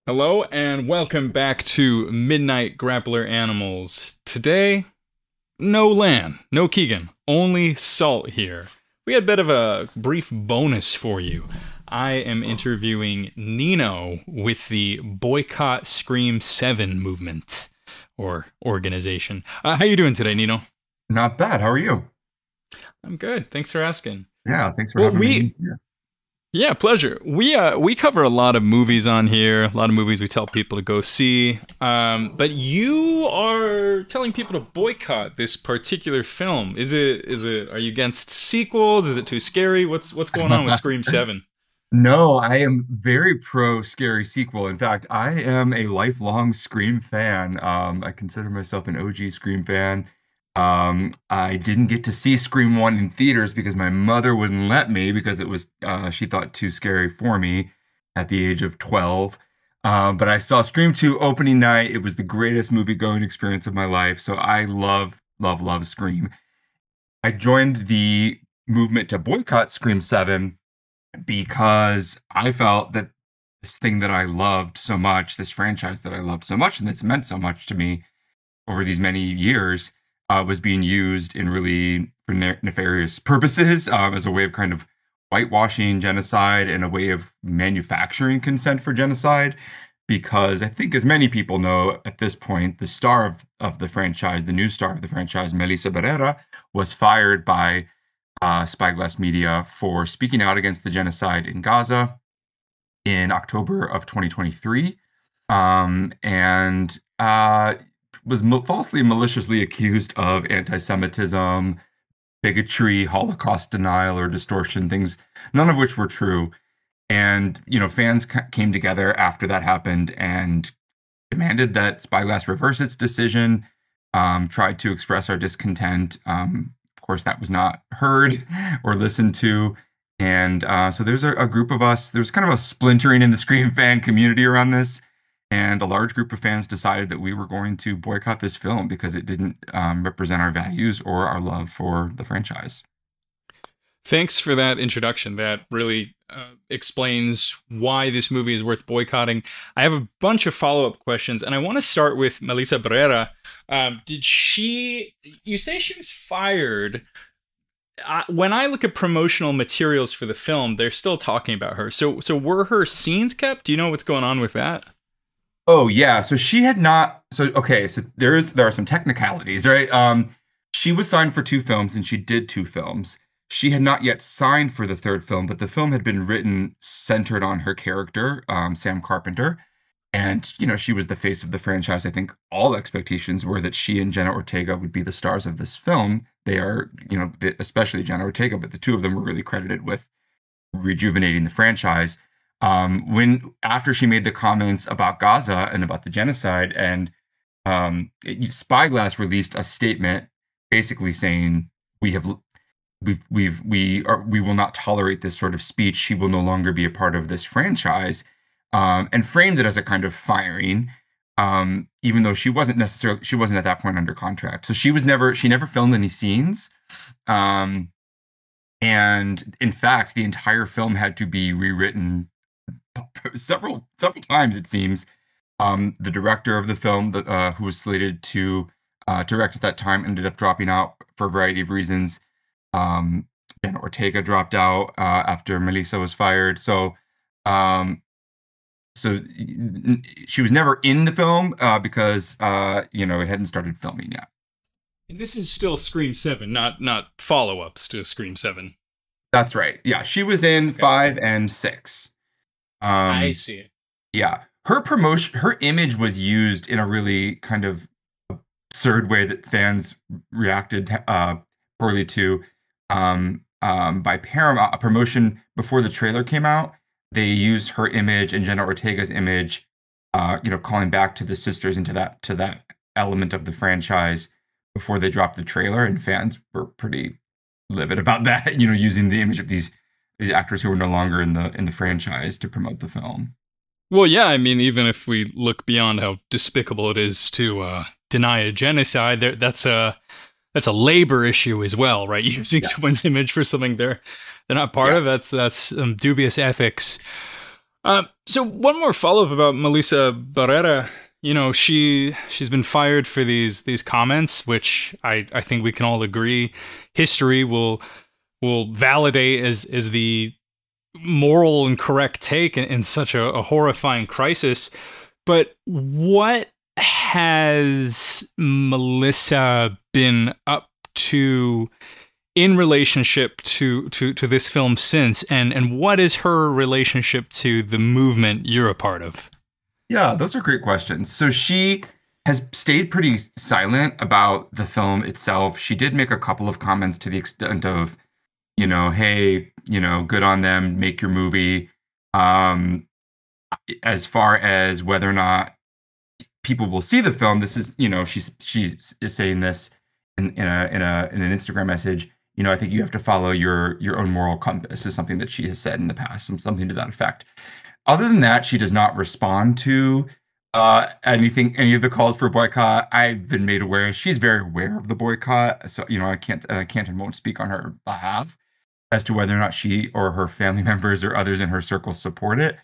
Hello and welcome back to Midnight Grappler Animals. Today, no Lan, no Keegan, only Salt here. We had a bit of a brief bonus for you. I am interviewing Nino with the Boycott Scream 7 movement or organization. How you doing today, Nino? Not bad. How are you? I'm good. Thanks for asking. Yeah, thanks for Well, having we me here. Yeah, pleasure. We cover a lot of movies on here, a lot of movies we tell people to go see. But you are telling people to boycott this particular film. Is it are you against sequels? Is it too scary? What's going on with Scream 7? No, I am very pro scary sequel. In fact, I am a lifelong Scream fan. I consider myself an OG Scream fan. I didn't get to see Scream 1 in theaters because my mother wouldn't let me because it was she thought too scary for me at the age of 12. But I saw Scream 2 opening night. It was the greatest movie going experience of my life. So I love Scream. I joined the movement to boycott Scream 7 because I felt that this thing that I loved so much, this franchise that I loved so much, and that's meant so much to me over these many years, was being used in really for nefarious purposes as a way of kind of whitewashing genocide and a way of manufacturing consent for genocide. Because I think, as many people know at this point, the star of the franchise, the new star of the franchise, Melissa Barrera, was fired by Spyglass Media for speaking out against the genocide in Gaza in October of 2023, and was falsely and maliciously accused of anti-Semitism, bigotry, Holocaust denial, or distortion, things none of which were true. And fans came together after that happened and demanded that Spyglass reverse its decision. Tried to express our discontent. Of course, that was not heard or listened to. And so there's a group of us. There's kind of a splintering in the Scream fan community around this. And a large group of fans decided that we were going to boycott this film because it didn't represent our values or our love for the franchise. Thanks for that introduction. That really explains why this movie is worth boycotting. I have a bunch of follow up questions, and I want to start with Melissa Barrera. Did she? You say she was fired. When I look at promotional materials for the film, they're still talking about her. So were her scenes kept? Do you know what's going on with that? Oh yeah, so she had not. So okay, so there are some technicalities, right? She was signed for two films and she did two films. She had not yet signed for the third film, but the film had been written centered on her character, Sam Carpenter. And, she was the face of the franchise. I think all expectations were that she and Jenna Ortega would be the stars of this film. They are, especially Jenna Ortega, but the two of them were really credited with rejuvenating the franchise. When after she made the comments about Gaza and about the genocide, and Spyglass released a statement basically saying we have we will not tolerate this sort of speech. She will no longer be a part of this franchise, and framed it as a kind of firing. Even though she wasn't at that point under contract, so she never filmed any scenes. And in fact, the entire film had to be rewritten several times, it seems. The director of the film, who was slated to direct at that time, ended up dropping out for a variety of reasons. Ben Ortega dropped out after Melissa was fired. So she was never in the film because it hadn't started filming yet. And this is still Scream 7, not follow-ups to Scream 7. That's right. Yeah, she was in Okay. 5 and 6. I Um, see. yeah, her image was used in a really kind of absurd way that fans reacted poorly to. By Paramount, a promotion before the trailer came out, they used her image and Jenna Ortega's image, calling back to the sisters and to that element of the franchise before they dropped the trailer, and fans were pretty livid about that. Using the image of these actors who were no longer in the franchise to promote the film. Well, yeah, I mean, even if we look beyond how despicable it is to deny a genocide, that's a labor issue as well, right? Using Yeah. someone's image for something they're not part Yeah. of, that's some dubious ethics. So one more follow up about Melissa Barrera. You know, she's been fired for these comments, which I think we can all agree history will validate as the moral and correct take in such a horrifying crisis. But what has Melissa been up to in relationship to this film since, and what is her relationship to the movement you're a part of? Yeah, those are great questions. So she has stayed pretty silent about the film itself. She did make a couple of comments to the extent of, hey, good on them, make your movie. As far as whether or not people will see the film, this is, she is saying this in an Instagram message. I think you have to follow your own moral compass is something that she has said in the past, something to that effect. Other than that, she does not respond to any of the calls for boycott. I've been made aware. She's very aware of the boycott, so I can't and won't speak on her behalf as to whether or not she or her family members or others in her circle support it.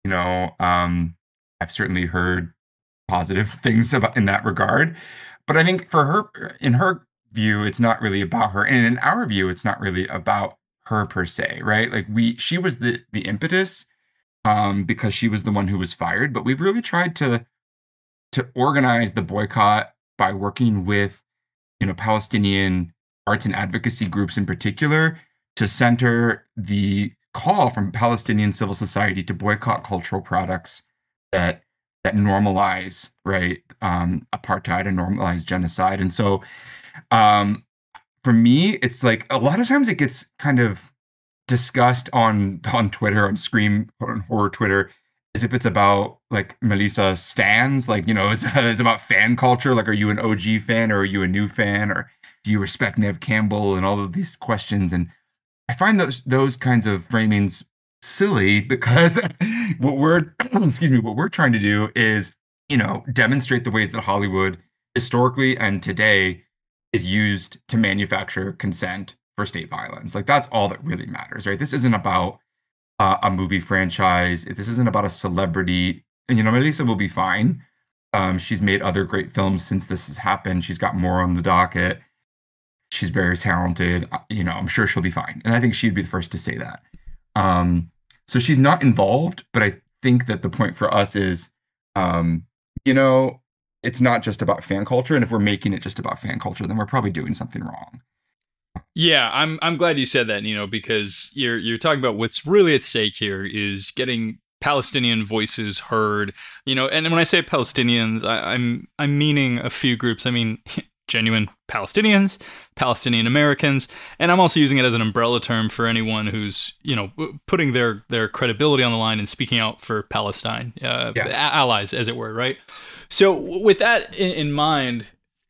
I've certainly heard positive things about in that regard, but I think for her, in her view, it's not really about her, and in our view, it's not really about her per se, right? Like she was the impetus, because she was the one who was fired. But we've really tried to organize the boycott by working with, Palestinian arts and advocacy groups in particular, to center the call from Palestinian civil society to boycott cultural products that normalize, right, apartheid and normalize genocide. And so, for me, it's like a lot of times it gets kind of discussed on Twitter, on Scream, on horror Twitter, as if it's about like Melissa stans, like, it's about fan culture. Like, are you an OG fan or are you a new fan, or do you respect Nev Campbell, and all of these questions? And I find those kinds of framings silly, because what we're what we're trying to do is, demonstrate the ways that Hollywood historically and today is used to manufacture consent for state violence. Like, that's all that really matters, right? This isn't about a movie franchise. This isn't about a celebrity. And, Melissa will be fine. She's made other great films since this has happened. She's got more on the docket. She's very talented. I'm sure she'll be fine. And I think she'd be the first to say that. So she's not involved, but I think that the point for us is, it's not just about fan culture. And if we're making it just about fan culture, then we're probably doing something wrong. Yeah, I'm glad you said that, because you're talking about what's really at stake here is getting Palestinian voices heard, and when I say Palestinians, I'm meaning a few groups. I mean, genuine Palestinians, Palestinian Americans, and I'm also using it as an umbrella term for anyone who's, putting their credibility on the line and speaking out for Palestine, allies, as it were, right? So with that in mind,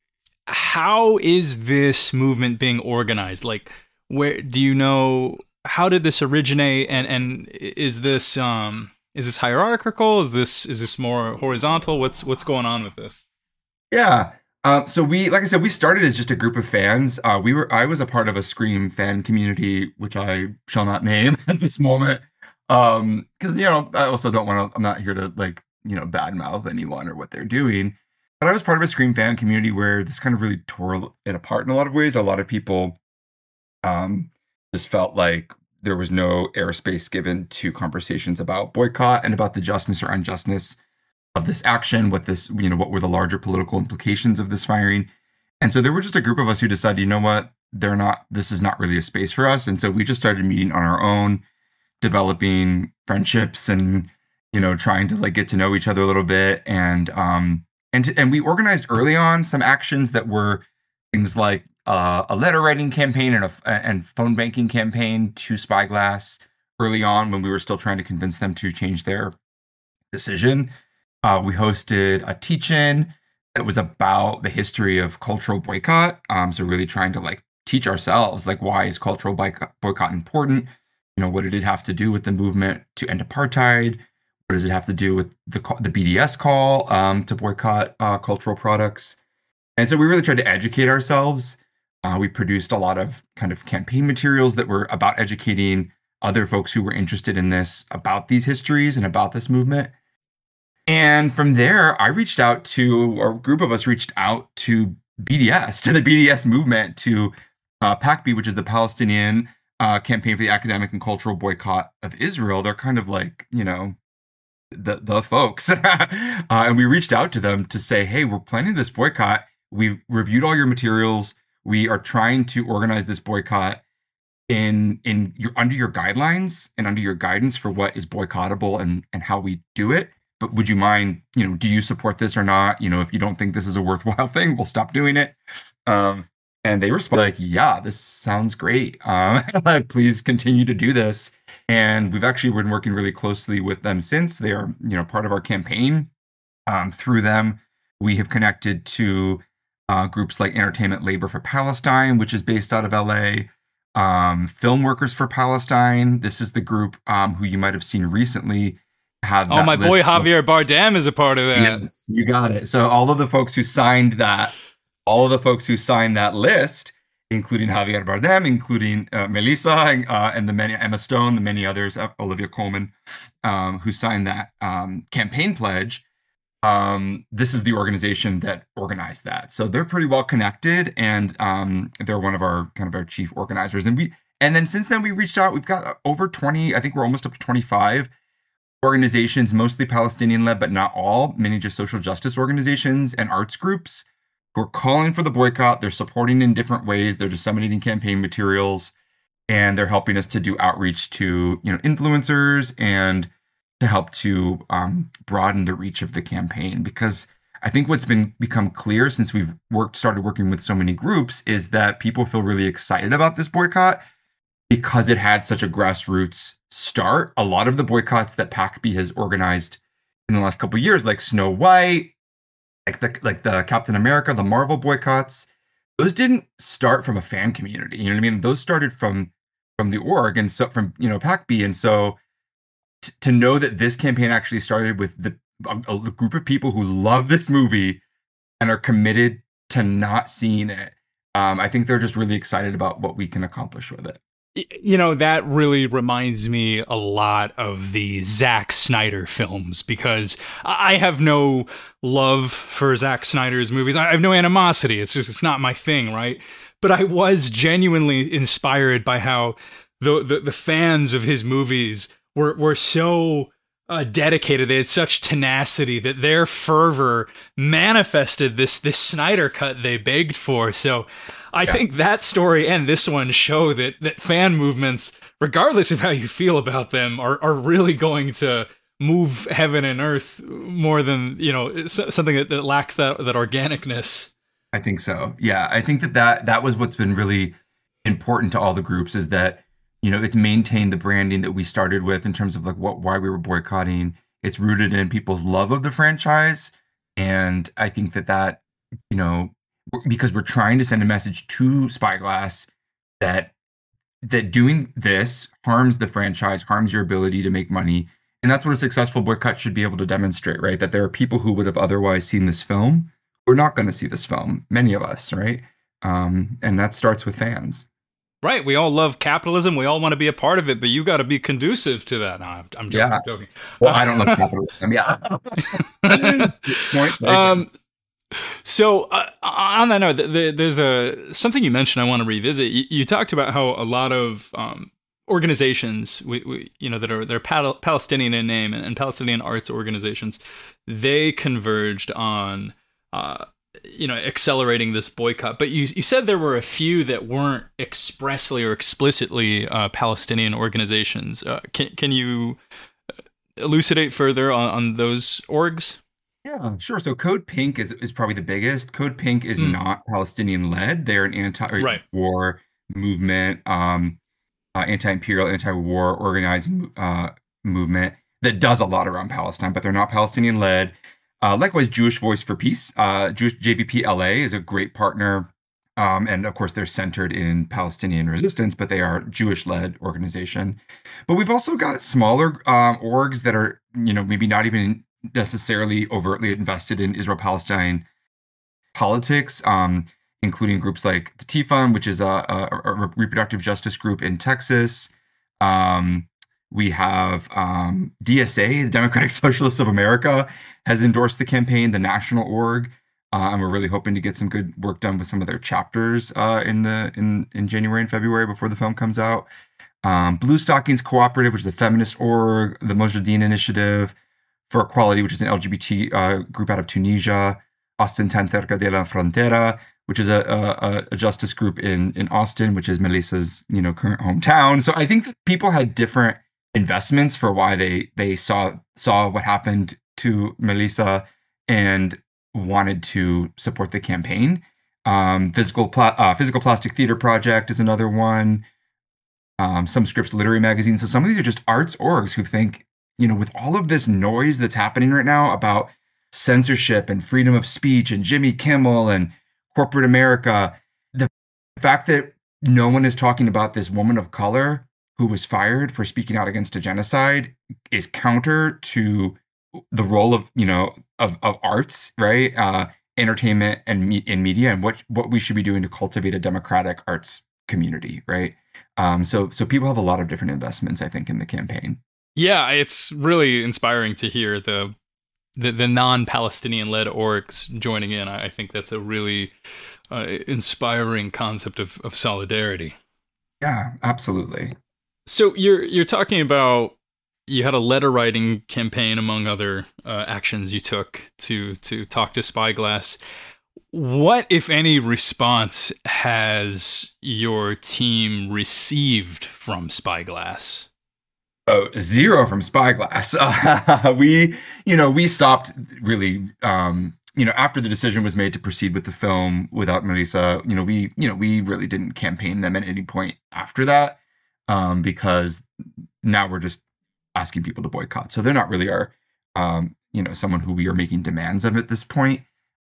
how is this movement being organized? Like, where do you know, how did this originate, and is this hierarchical? Is this more horizontal? What's going on with this? Yeah. So like I said, we started as just a group of fans. I was a part of a Scream fan community, which I shall not name at this moment. Because, I also don't want to, I'm not here to badmouth anyone or what they're doing. But I was part of a Scream fan community where this kind of really tore it apart in a lot of ways. A lot of people just felt like there was no airspace given to conversations about boycott and about the justness or unjustness of this action, what were the larger political implications of this firing. And so there were just a group of us who decided, this is not really a space for us. And so we just started meeting on our own, developing friendships and, trying to get to know each other a little bit. And we organized early on some actions that were things like a letter writing campaign and phone banking campaign to Spyglass early on, when we were still trying to convince them to change their decision. We hosted a teach-in that was about the history of cultural boycott. So really trying to teach ourselves, why is cultural boycott important? What did it have to do with the movement to end apartheid? What does it have to do with the BDS call to boycott cultural products? And so we really tried to educate ourselves. We produced a lot of kind of campaign materials that were about educating other folks who were interested in this about these histories and about this movement. And from there, or a group of us reached out to BDS, to the BDS movement, to PACB, which is the Palestinian Campaign for the Academic and Cultural Boycott of Israel. They're kind of like, the folks. And we reached out to them to say, hey, we're planning this boycott. We've reviewed all your materials. We are trying to organize this boycott under your guidelines and under your guidance for what is boycottable and how we do it. But would you mind, do you support this or not? If you don't think this is a worthwhile thing, we'll stop doing it. And they responded like, yeah, this sounds great. Please continue to do this. And we've actually been working really closely with them since. They are, part of our campaign. Through them, we have connected to groups like Entertainment Labor for Palestine, which is based out of LA. Film Workers for Palestine. This is the group who you might have seen recently. My boy Javier Bardem is a part of that. Yes, you got it. So all of the folks who signed that list, including Javier Bardem, including Melissa, and the many Emma Stone, the many others, Olivia Colman, who signed that campaign pledge. This is the organization that organized that. So they're pretty well connected, and they're one of our chief organizers. And then since then we reached out. We've got over 20. I think we're almost up to 25 organizations, mostly Palestinian-led, but not all. Many just social justice organizations and arts groups who are calling for the boycott. They're supporting in different ways. They're disseminating campaign materials, and they're helping us to do outreach to influencers and to help to broaden the reach of the campaign. Because I think what's become clear since we've started working with so many groups is that people feel really excited about this boycott because it had such a grassroots start. A lot of the boycotts that PACB has organized in the last couple of years, like Snow White, like the Captain America, the Marvel boycotts, those didn't start from a fan community. You know what I mean? Those started from the org, and so from PACB. And so to know that this campaign actually started with a group of people who love this movie and are committed to not seeing it, I think they're just really excited about what we can accomplish with it. That really reminds me a lot of the Zack Snyder films, because I have no love for Zack Snyder's movies. I have no animosity. It's not my thing, right? But I was genuinely inspired by how the fans of his movies were so dedicated. They had such tenacity that their fervor manifested this Snyder cut they begged for. So I think that story and this one show that fan movements, regardless of how you feel about them, are really going to move heaven and earth more than, something that lacks that organicness. I think so. Yeah, I think that was what's been really important to all the groups, is that, it's maintained the branding that we started with in terms of like why we were boycotting. It's rooted in people's love of the franchise. And I think that, because we're trying to send a message to Spyglass that doing this harms the franchise, harms your ability to make money. And that's what a successful boycott should be able to demonstrate, right? That there are people who would have otherwise seen this film who are not going to see this film, many of us, right? And that starts with fans. Right. We all love capitalism. We all want to be a part of it, but you got to be conducive to that. No, I'm joking. Yeah. I'm joking. Well, I don't love capitalism. Yeah. So on that note, there's something you mentioned I want to revisit. You talked about how a lot of organizations, they're Palestinian in name and Palestinian arts organizations, they converged on accelerating this boycott. But you said there were a few that weren't expressly or explicitly Palestinian organizations. Can you elucidate further on those orgs? Yeah, sure. So Code Pink is probably the biggest. Code Pink is not Palestinian-led. They're an anti-war movement, anti-imperial, anti-war organizing movement that does a lot around Palestine, but they're not Palestinian-led. Likewise, Jewish Voice for Peace, JVP LA is a great partner. And of course, they're centered in Palestinian resistance, but they are a Jewish-led organization. But we've also got smaller orgs that are, maybe not even necessarily overtly invested in Israel-Palestine politics, including groups like the T-Fund, which is a reproductive justice group in Texas, Um, we have DSA, the Democratic Socialists of America, has endorsed the campaign, the national org, and we're really hoping to get some good work done with some of their chapters in January and February before the film comes out. Blue Stockings Cooperative, which is a feminist org, the Mojahedin Initiative for Equality, which is an LGBT group out of Tunisia, Austin Tan Cerca de la Frontera, which is a justice group in Austin, which is Melissa's current hometown. So I think that people had different investments for why they saw what happened to Melissa and wanted to support the campaign. Physical Plastic Theater Project is another one. Some Scripts Literary Magazine. So some of these are just arts orgs who think, with all of this noise that's happening right now about censorship and freedom of speech and Jimmy Kimmel and corporate America, the fact that no one is talking about this woman of color who was fired for speaking out against a genocide is counter to the role of arts, right? Entertainment and in media, and what we should be doing to cultivate a democratic arts community, right? So people have a lot of different investments, I think, in the campaign. Yeah, it's really inspiring to hear the non-Palestinian led orgs joining in. I think that's a really inspiring concept of solidarity. Yeah, absolutely. So you're talking about, you had a letter writing campaign among other actions you took to talk to Spyglass. What, if any, response has your team received from Spyglass? Oh, zero from Spyglass. We stopped really, after the decision was made to proceed with the film without Melissa. We really didn't campaign them at any point after that, because now we're just asking people to boycott. So they're not really our, someone who we are making demands of at this point.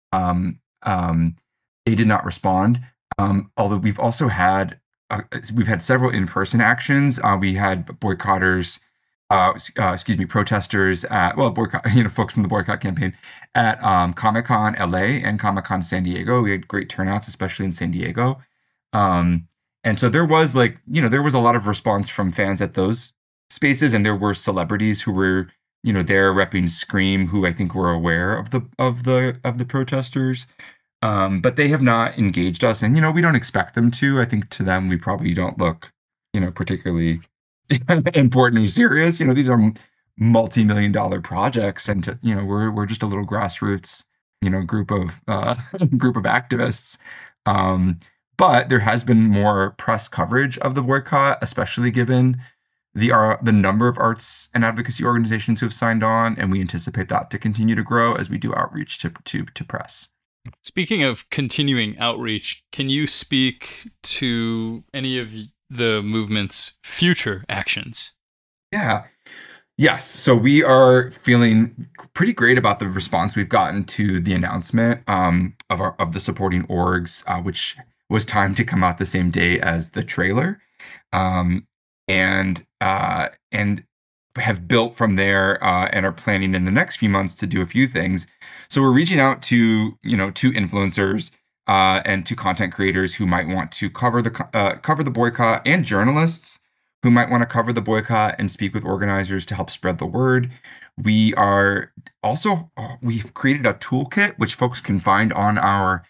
They did not respond. Although we've also had several in-person actions. We had boycotters, protesters at, boycott, folks from the boycott campaign at Comic-Con LA and Comic-Con San Diego. We had great turnouts, especially in San Diego. And so there was there was a lot of response from fans at those spaces, and there were celebrities who were, there repping Scream, who I think were aware of the protesters. But they have not engaged us, and we don't expect them to. I think to them we probably don't look, particularly important or serious. These are multi-million-dollar projects, and we're just a little grassroots, group of activists. But there has been more press coverage of the boycott, especially given the number of arts and advocacy organizations who have signed on, and we anticipate that to continue to grow as we do outreach to press. Speaking of continuing outreach, can you speak to any of the movement's future actions? Yeah. Yes. So we are feeling pretty great about the response we've gotten to the announcement of the supporting orgs, which was timed to come out the same day as the trailer, and have built from there, and are planning in the next few months to do a few things. So we're reaching out to to influencers and to content creators who might want to cover the boycott, and journalists who might want to cover the boycott and speak with organizers to help spread the word. We are also we've created a toolkit which folks can find on our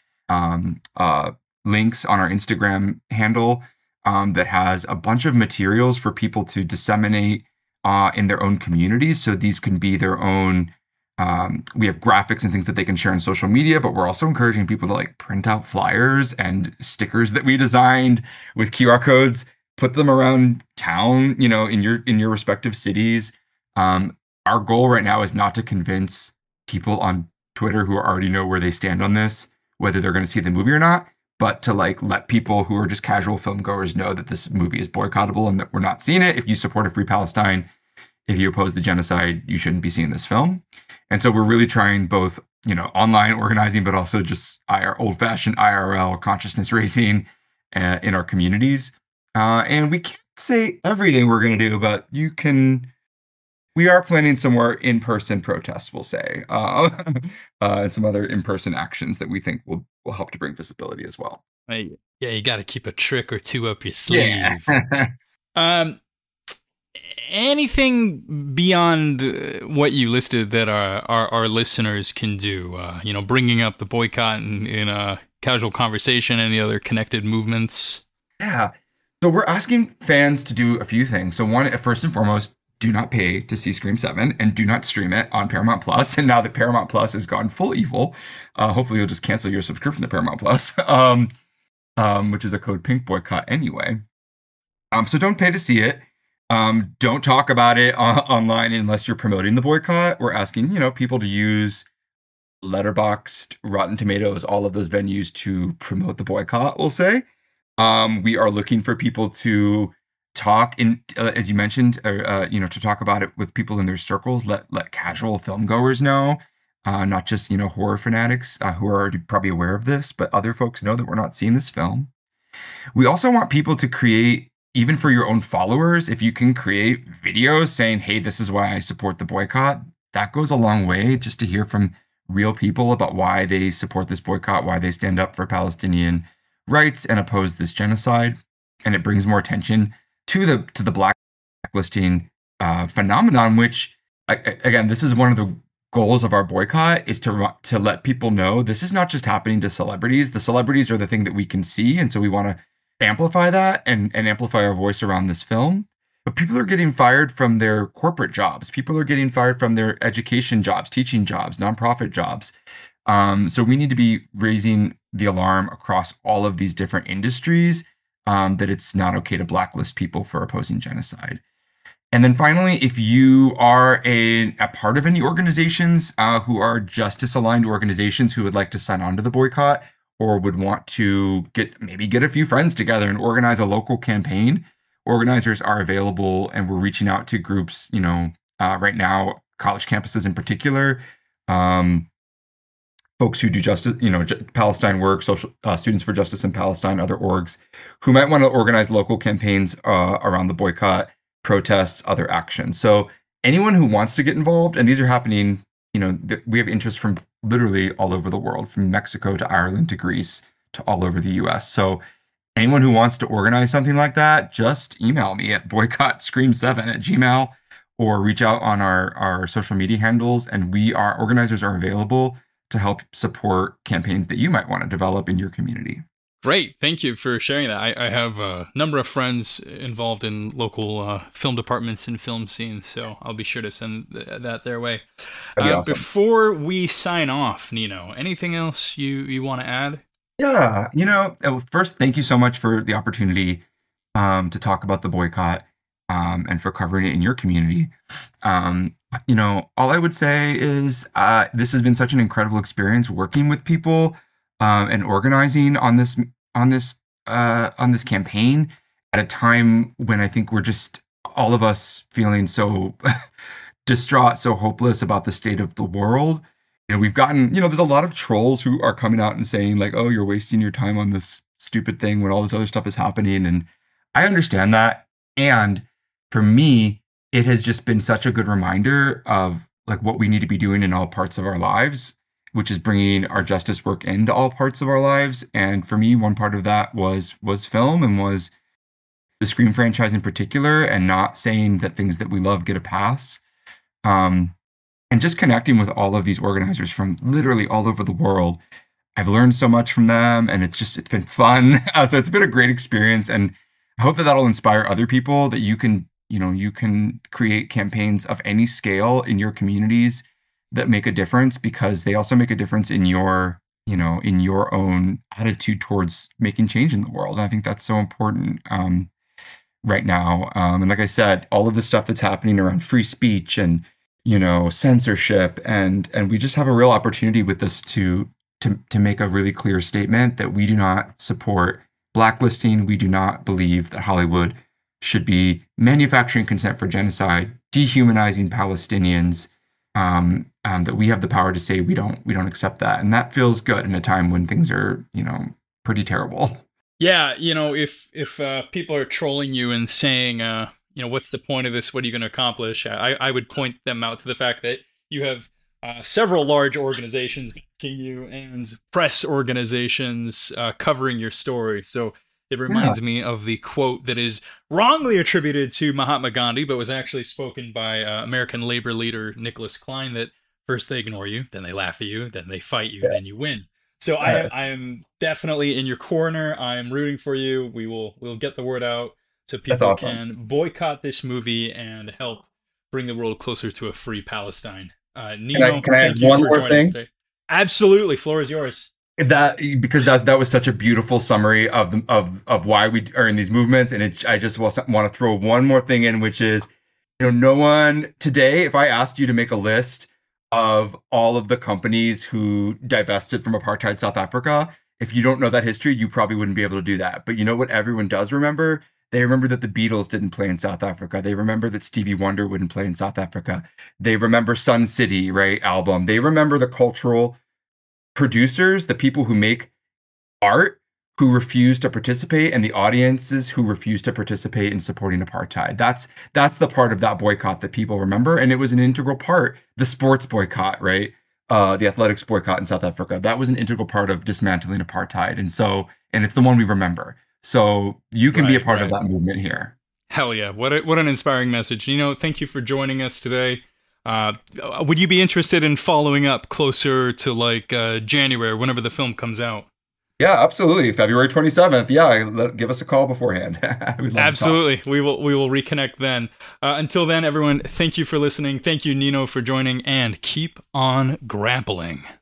links on our Instagram handle, that has a bunch of materials for people to disseminate in their own communities. So these can be their own. We have graphics and things that they can share on social media, but we're also encouraging people to print out flyers and stickers that we designed with QR codes, put them around town, in your respective cities. Our goal right now is not to convince people on Twitter who already know where they stand on this, whether they're going to see the movie or not, but to let people who are just casual film goers know that this movie is boycottable and that we're not seeing it. If you support a free Palestine, if you oppose the genocide, you shouldn't be seeing this film. And so we're really trying both, online organizing, but also just old-fashioned IRL consciousness raising in our communities. And we can't say everything we're going to do, but we are planning some more in-person protests, we'll say, and some other in-person actions that we think will help to bring visibility as well. Yeah, you got to keep a trick or two up your sleeve. Yeah. anything beyond what you listed that our listeners can do? Bringing up the boycott in a casual conversation, any other connected movements? Yeah. So we're asking fans to do a few things. So one, first and foremost, do not pay to see Scream 7 and do not stream it on Paramount Plus. And now that Paramount Plus has gone full evil, hopefully you'll just cancel your subscription to Paramount Plus, which is a code pink boycott anyway. So don't pay to see it. Don't talk about it online unless you're promoting the boycott. We're asking, people to use Letterboxd, Rotten Tomatoes, all of those venues to promote the boycott, we'll say. We are looking for people to talk as you mentioned, to talk about it with people in their circles. Let casual film goers know, not just horror fanatics who are already probably aware of this, but other folks know that we're not seeing this film. We also want people to create, even for your own followers, if you can create videos saying, "Hey, this is why I support the boycott." That goes a long way, just to hear from real people about why they support this boycott, why they stand up for Palestinian rights and oppose this genocide. And it brings more attention to the blacklisting phenomenon, which again, this is one of the goals of our boycott, is to let people know this is not just happening to celebrities. The celebrities are the thing that we can see, and so we want to amplify that and amplify our voice around this film. But people are getting fired from their corporate jobs. People are getting fired from their education jobs, teaching jobs, nonprofit jobs. So we need to be raising the alarm across all of these different industries, that it's not okay to blacklist people for opposing genocide. And then finally, if you are a part of any organizations who are justice-aligned organizations who would like to sign on to the boycott, or would want to get a few friends together and organize a local campaign, organizers are available, and we're reaching out to groups, right now, college campuses in particular, folks who do justice, Palestine work, social Students for Justice in Palestine, other orgs who might want to organize local campaigns around the boycott, protests, other actions. So anyone who wants to get involved, and these are happening, we have interest from literally all over the world, from Mexico to Ireland to Greece to all over the US. So anyone who wants to organize something like that, just email me at boycottscream7@gmail.com or reach out on our social media handles, and organizers are available to help support campaigns that you might want to develop in your community. Great. Thank you for sharing that. I have a number of friends involved in local film departments and film scenes, so I'll be sure to send that their way. That'd be awesome. Before we sign off, Nino, anything else you want to add? Yeah, first, thank you so much for the opportunity to talk about the boycott, and for covering it in your community. All I would say is this has been such an incredible experience working with people, and organizing on this campaign at a time when I think we're just all of us feeling so distraught, so hopeless about the state of the world. We've gotten, there's a lot of trolls who are coming out and saying like, "Oh, you're wasting your time on this stupid thing when all this other stuff is happening." And I understand that. And for me, it has just been such a good reminder of like what we need to be doing in all parts of our lives, which is bringing our justice work into all parts of our lives. And for me, one part of that was film, and was the Scream franchise in particular, and not saying that things that we love get a pass. And just connecting with all of these organizers from literally all over the world. I've learned so much from them, and it's been fun. So it's been a great experience, and I hope that that'll inspire other people, that you can create campaigns of any scale in your communities that make a difference, because they also make a difference in your own attitude towards making change in the world. And I think that's so important right now. And like I said, all of the stuff that's happening around free speech and censorship, and we just have a real opportunity with this to make a really clear statement that we do not support blacklisting. We do not believe that Hollywood should be manufacturing consent for genocide, dehumanizing Palestinians. That we have the power to say we don't accept that, and that feels good in a time when things are pretty terrible. Yeah, if people are trolling you and saying, what's the point of this? What are you going to accomplish? I would point them out to the fact that you have several large organizations backing you and press organizations covering your story. So It Yeah, reminds me of the quote that is wrongly attributed to Mahatma Gandhi, but was actually spoken by American labor leader Nicholas Klein, that first they ignore you, then they laugh at you, then they fight you, then you win. So yes, I am definitely in your corner. I am rooting for you. We'll get the word out so that's people awesome. can boycott this movie and help bring the world closer to a free Palestine. Nino, Can I add thank you one for more joining us thing? today. Absolutely, floor is yours. That because that was such a beautiful summary of why we are in these movements, and I just want to throw one more thing in, which is, no one today, if I asked you to make a list of all of the companies who divested from apartheid South Africa, if you don't know that history, you probably wouldn't be able to do that. But you know what everyone does remember? They remember that the Beatles didn't play in South Africa. They remember that Stevie Wonder wouldn't play in South Africa. They remember Sun City, right, album. They remember the cultural producers, the people who make art, who refuse to participate, and the audiences who refuse to participate in supporting apartheid. That's the part of that boycott that people remember, and it was an integral part. The sports boycott, right? The athletics boycott in South Africa. That was an integral part of dismantling apartheid, and it's the one we remember. So you can be a Right, part of right. that movement here. Hell yeah. What an inspiring message. Thank you for joining us today. Uh, would you be interested in following up closer to like January, whenever the film comes out? Yeah, absolutely. February 27th. Yeah, give us a call beforehand. We'd love to talk. Absolutely. We will reconnect then. Until then, everyone, thank you for listening. Thank you, Nino, for joining, and keep on grappling.